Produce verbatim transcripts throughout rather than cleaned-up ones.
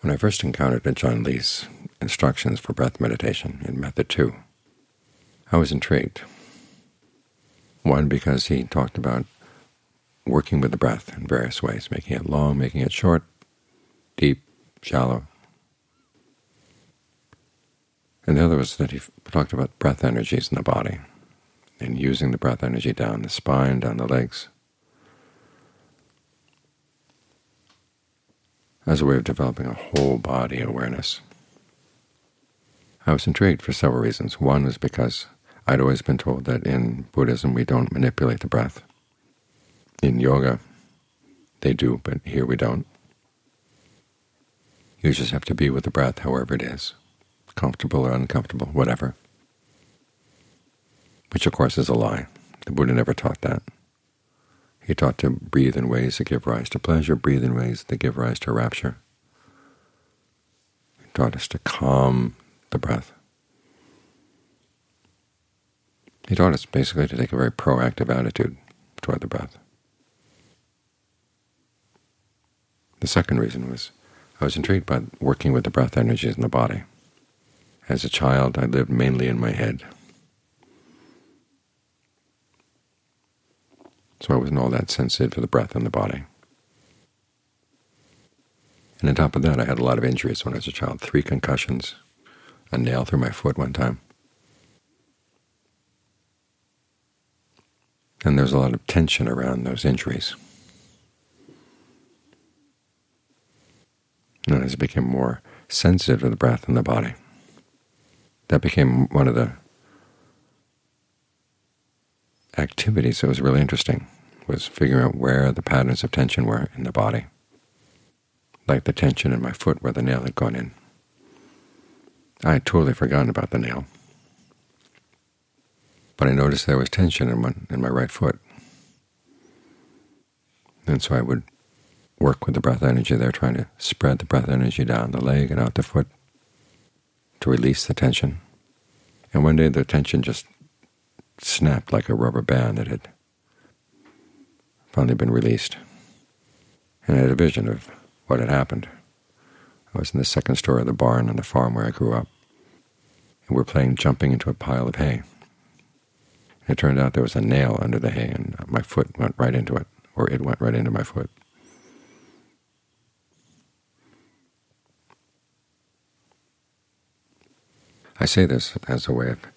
When I first encountered Ajaan Lee's instructions for breath meditation in Method two, I was intrigued. One, because he talked about working with the breath in various ways, making it long, making it short, deep, shallow. And the other was that he talked about breath energies in the body and using the breath energy down the spine, down the legs, as a way of developing a whole body awareness. I was intrigued for several reasons. One was because I'd always been told that in Buddhism we don't manipulate the breath. In yoga they do, but here we don't. You just have to be with the breath however it is, comfortable or uncomfortable, whatever. Which of course is a lie. The Buddha never taught that. He taught to breathe in ways that give rise to pleasure, breathe in ways that give rise to rapture. He taught us to calm the breath. He taught us basically to take a very proactive attitude toward the breath. The second reason was I was intrigued by working with the breath energies in the body. As a child, I lived mainly in my head, so I wasn't all that sensitive to the breath in the body. And on top of that, I had a lot of injuries when I was a child, three concussions, a nail through my foot one time. And there was a lot of tension around those injuries. And as I became more sensitive to the breath in the body, that became one of the activities that was really interesting, was figuring out where the patterns of tension were in the body, like the tension in my foot where the nail had gone in. I had totally forgotten about the nail, but I noticed there was tension in my, in my right foot. And so I would work with the breath energy there, trying to spread the breath energy down the leg and out the foot to release the tension. And one day the tension just snapped like a rubber band that had finally been released. And I had a vision of what had happened. I was in the second story of the barn on the farm where I grew up, and we were playing jumping into a pile of hay. And it turned out there was a nail under the hay, and my foot went right into it, or it went right into my foot. I say this as a way of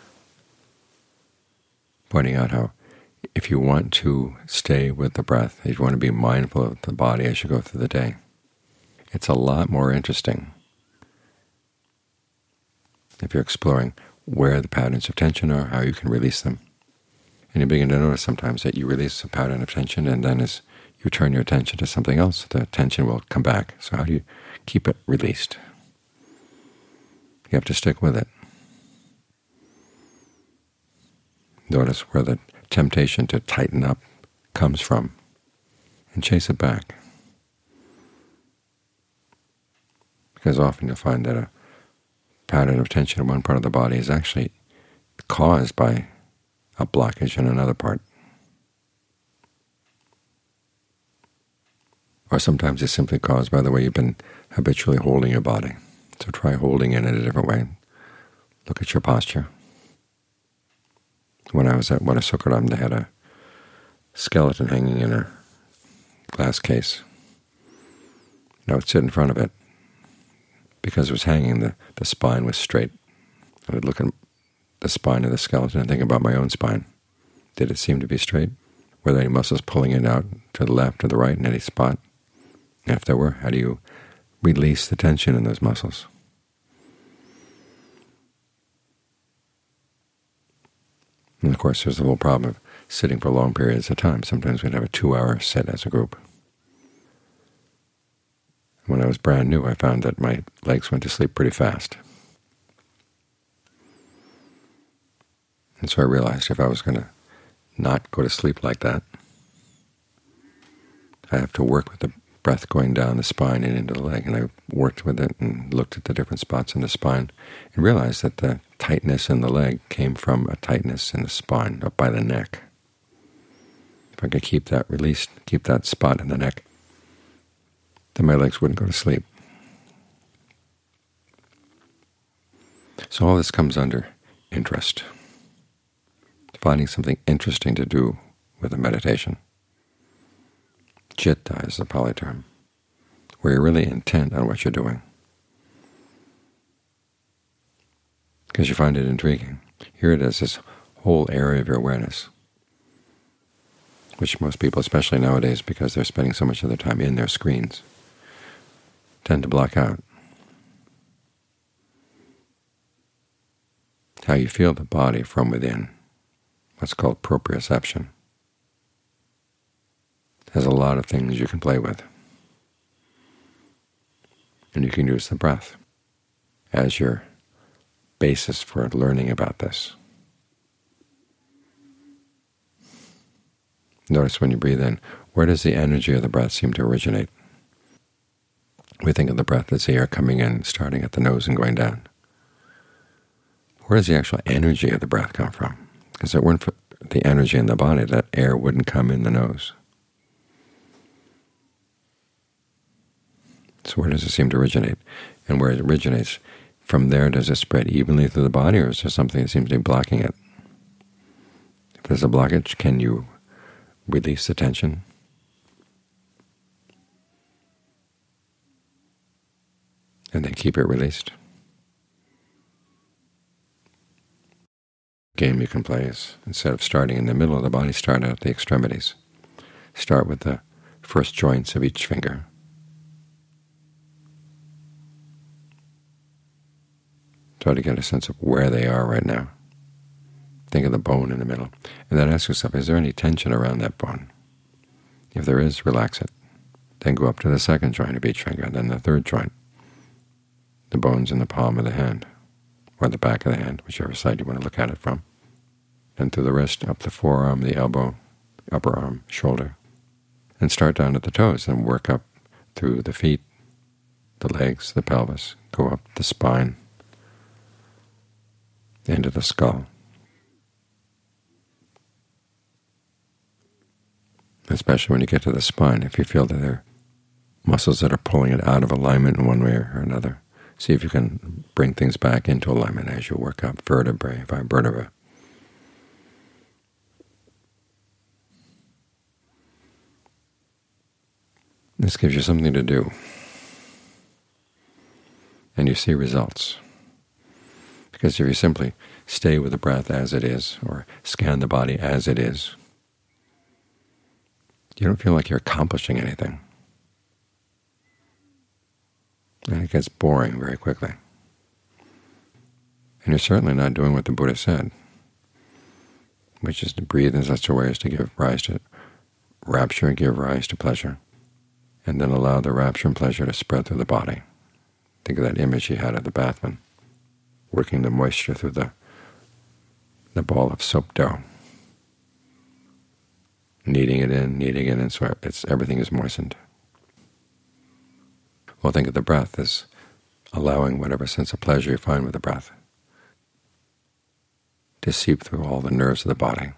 pointing out how if you want to stay with the breath, if you want to be mindful of the body as you go through the day, it's a lot more interesting if you're exploring where the patterns of tension are, how you can release them. And you begin to notice sometimes that you release a pattern of tension, and then as you turn your attention to something else, the tension will come back. So how do you keep it released? You have to stick with it. Notice where the temptation to tighten up comes from, and chase it back. Because often you'll find that a pattern of tension in one part of the body is actually caused by a blockage in another part. Or sometimes it's simply caused by the way you've been habitually holding your body. So try holding it in a different way. Look at your posture. When I was at Wadasukkaram, they had a skeleton hanging in a glass case. And I would sit in front of it. Because it was hanging, the, the spine was straight. I would look at the spine of the skeleton and think about my own spine. Did it seem to be straight? Were there any muscles pulling it out to the left or the right in any spot? And if there were, how do you release the tension in those muscles? And of course, there's the whole problem of sitting for long periods of time. Sometimes we'd have a two-hour sit as a group. When I was brand new, I found that my legs went to sleep pretty fast. And so I realized if I was going to not go to sleep like that, I have to work with the breath going down the spine and into the leg. And I worked with it and looked at the different spots in the spine and realized that the tightness in the leg came from a tightness in the spine up by the neck. If I could keep that released, keep that spot in the neck, then my legs wouldn't go to sleep. So all this comes under interest, finding something interesting to do with a meditation. Chitta is the Pali term, where you're really intent on what you're doing, because you find it intriguing. Here it is, this whole area of your awareness, which most people, especially nowadays because they're spending so much of their time in their screens, tend to block out. How you feel the body from within, what's called proprioception, has a lot of things you can play with. And you can use the breath as your basis for learning about this. Notice when you breathe in, where does the energy of the breath seem to originate? We think of the breath as the air coming in, starting at the nose and going down. Where does the actual energy of the breath come from? Because if it weren't for the energy in the body, that air wouldn't come in the nose. So where does it seem to originate? And where it originates, from there does it spread evenly through the body, or is there something that seems to be blocking it? If there's a blockage, can you release the tension? And then keep it released. Game you can play is, instead of starting in the middle of the body, start at the extremities. Start with the first joints of each finger. Try to get a sense of where they are right now. Think of the bone in the middle. And then ask yourself, is there any tension around that bone? If there is, relax it. Then go up to the second joint of each finger, then the third joint, the bones in the palm of the hand, or the back of the hand, whichever side you want to look at it from. Then through the wrist, up the forearm, the elbow, upper arm, shoulder. And start down at the toes, and work up through the feet, the legs, the pelvis, go up the spine, into the skull. Especially when you get to the spine, if you feel that there are muscles that are pulling it out of alignment in one way or another, see if you can bring things back into alignment as you work up vertebrae by vertebra. This gives you something to do, and you see results. Because if you simply stay with the breath as it is, or scan the body as it is, you don't feel like you're accomplishing anything. And it gets boring very quickly. And you're certainly not doing what the Buddha said, which is to breathe in such a way as to give rise to rapture, give rise to pleasure, and then allow the rapture and pleasure to spread through the body. Think of that image he had of the bathman, working the moisture through the, the ball of soap dough, kneading it in, kneading it in, so it's, everything is moistened. Well, think of the breath as allowing whatever sense of pleasure you find with the breath to seep through all the nerves of the body.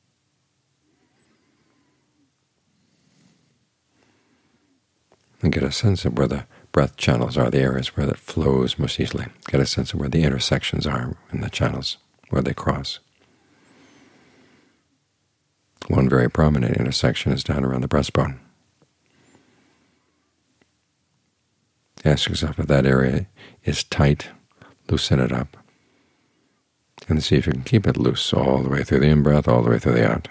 And get a sense of where the breath channels are, the areas where it flows most easily. Get a sense of where the intersections are in the channels, where they cross. One very prominent intersection is down around the breastbone. Ask yourself if that area is tight, loosen it up, and see if you can keep it loose all the way through the in-breath, all the way through the out.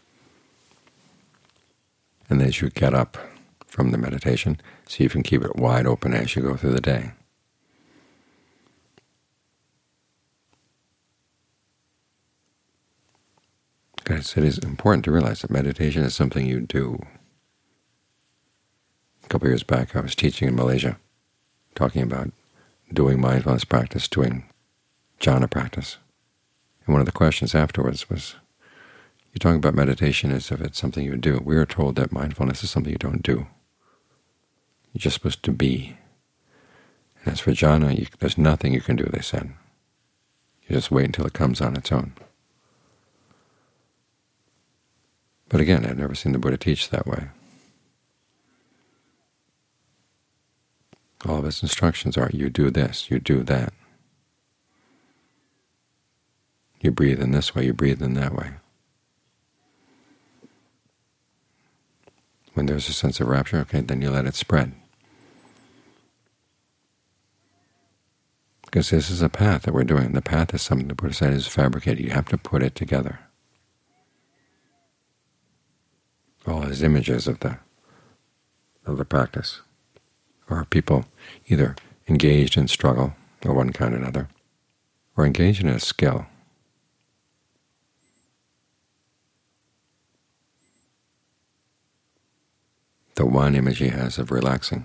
And as you get up from the meditation, see if you can keep it wide open as you go through the day. Because it is important to realize that meditation is something you do. A couple of years back I was teaching in Malaysia, talking about doing mindfulness practice, doing jhana practice. And one of the questions afterwards was, you're talking about meditation as if it's something you do. We are told that mindfulness is something you don't do. You're just supposed to be. And as for jhana, you, there's nothing you can do, they said. You just wait until it comes on its own. But again, I've never seen the Buddha teach that way. All of his instructions are, you do this, you do that. You breathe in this way, you breathe in that way. When there's a sense of rapture, okay, then you let it spread. Because this is a path that we're doing. The path is something the Buddha said is fabricated. You have to put it together. All his images of the of the practice are people either engaged in struggle of one kind or another, or engaged in a skill. The one image he has of relaxing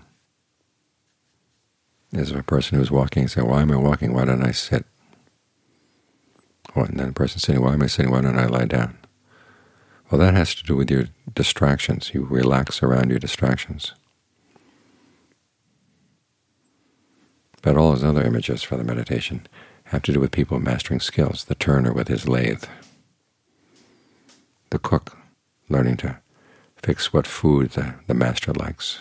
is of a person who's walking and saying, why am I walking? Why don't I sit? Oh, and then a person sitting, why am I sitting? Why don't I lie down? Well, that has to do with your distractions. You relax around your distractions. But all his other images for the meditation have to do with people mastering skills. The turner with his lathe, the cook learning to fix what food the, the master likes,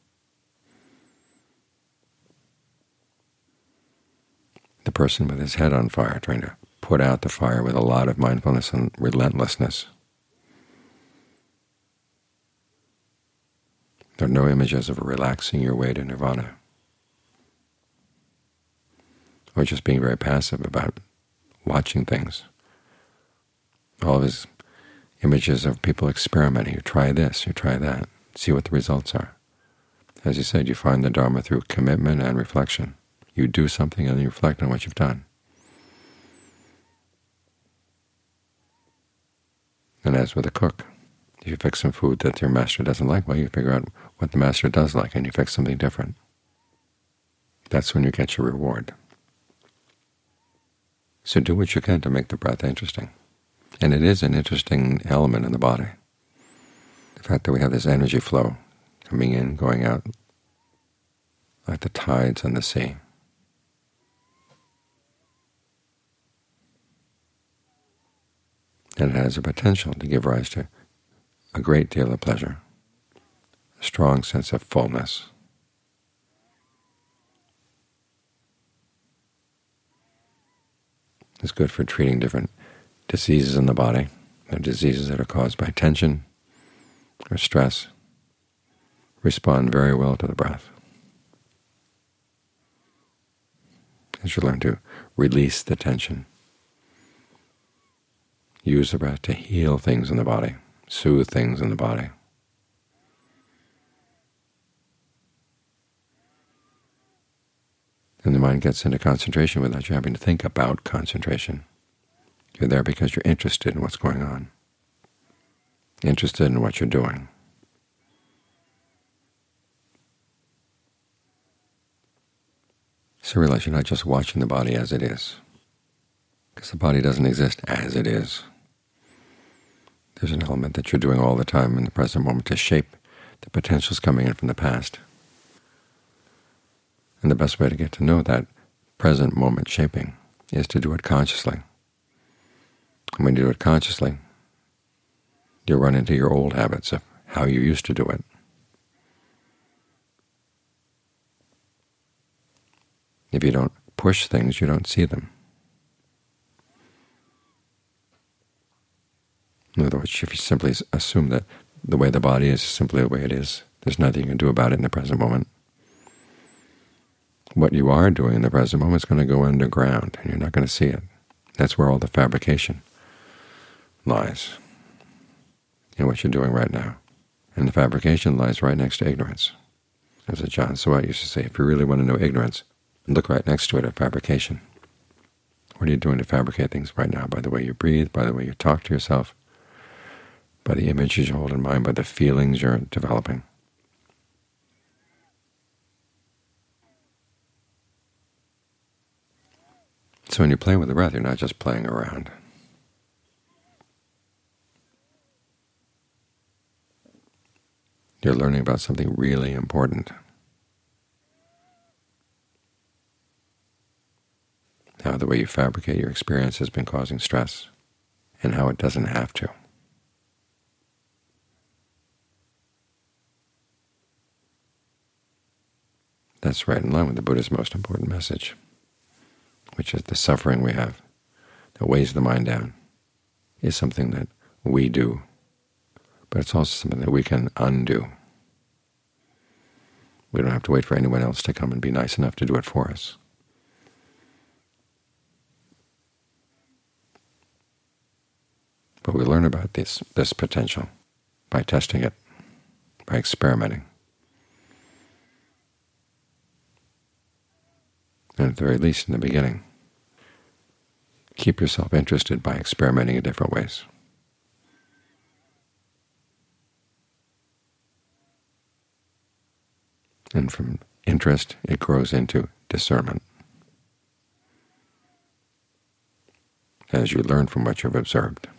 the person with his head on fire trying to put out the fire with a lot of mindfulness and relentlessness. There are no images of relaxing your way to nirvana, or just being very passive about watching things. All of his images of people experimenting. You try this, you try that, see what the results are. As you said, you find the Dharma through commitment and reflection. You do something and then you reflect on what you've done. And as with a cook, if you fix some food that your master doesn't like, well, you figure out what the master does like and you fix something different. That's when you get your reward. So do what you can to make the breath interesting. And it is an interesting element in the body. The fact that we have this energy flow coming in, going out, like the tides on the sea. And it has a potential to give rise to a great deal of pleasure, a strong sense of fullness. It's good for treating different diseases in the body. They're diseases that are caused by tension or stress. Respond very well to the breath. As you learn to release the tension, use the breath to heal things in the body, soothe things in the body. And the mind gets into concentration without you having to think about concentration. You're there because you're interested in what's going on, interested in what you're doing. So realize you're not just watching the body as it is, because the body doesn't exist as it is. There's an element that you're doing all the time in the present moment to shape the potentials coming in from the past. And the best way to get to know that present moment shaping is to do it consciously. And when you do it consciously, you run into your old habits of how you used to do it. If you don't push things, you don't see them. In other words, if you simply assume that the way the body is simply the way it is, there's nothing you can do about it in the present moment, what you are doing in the present moment is going to go underground, and you're not going to see it. That's where all the fabrication lies, in what you're doing right now. And the fabrication lies right next to ignorance. As Ajaan Suwat used to say, if you really want to know ignorance, look right next to it at fabrication. What are you doing to fabricate things right now? By the way you breathe, by the way you talk to yourself, by the images you hold in mind, by the feelings you're developing. So when you play with the breath, you're not just playing around. You're learning about something really important. How the way you fabricate your experience has been causing stress, and how it doesn't have to. That's right in line with the Buddha's most important message, which is the suffering we have, that weighs the mind down, is something that we do, but it's also something that we can undo. We don't have to wait for anyone else to come and be nice enough to do it for us. But we learn about this, this potential by testing it, by experimenting. And at the very least in the beginning, keep yourself interested by experimenting in different ways. And from interest, it grows into discernment. As you learn from what you've observed.